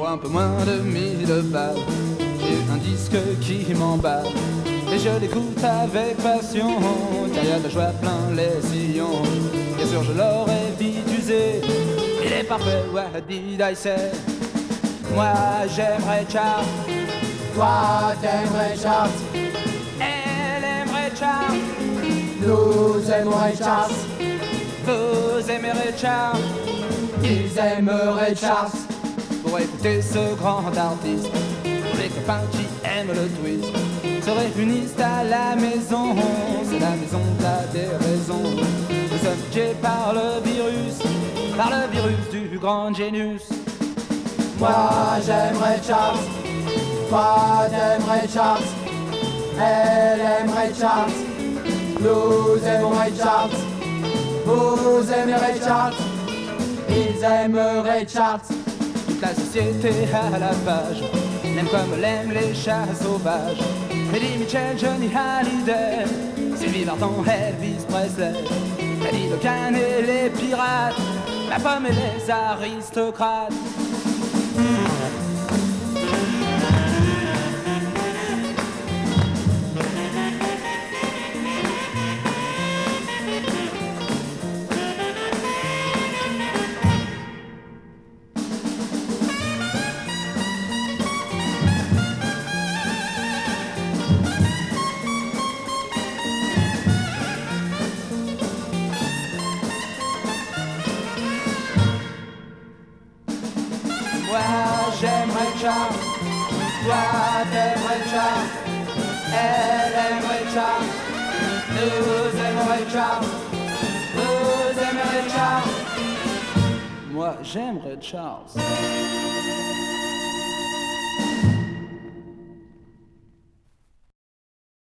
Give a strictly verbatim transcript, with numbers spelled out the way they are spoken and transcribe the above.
un peu moins de mille balles. J'ai un disque qui m'emballe et je l'écoute avec passion. Car y a de la joie plein les sillons. Bien sûr je l'aurais vite usé. Il est parfait, what did I say? Moi j'aimerais Charles. Toi t'aimerais Charles. Elle aimerait Charles. Nous aimerons Charles. Vous aimerez Charles. Ils aimeraient Charles. Pour écouter ce grand artiste, pour les copains qui aiment le twist, se réunissent à la maison. C'est la maison de la déraison. Nous sommes tués par le virus, par le virus du grand génius. Moi j'aimerais Charles. Toi t'aimerais Charles. Elle aimerait Charles. Nous aimerons Charles. Vous aimerez Charles. Ils aimeraient Charles. Toute la société à la page l'aime comme l'aiment les chats sauvages. Eddie Mitchell, Johnny Hallyday, Sylvie Vartan, Elvis Presley, Eddie Locan et les pirates, la pomme et les aristocrates. Moi j'aimerais Charles, toi t'aimerais Charles, elle aimerait Charles, nous aimerons Charles, vous aimerez Charles. Moi j'aimerais Charles.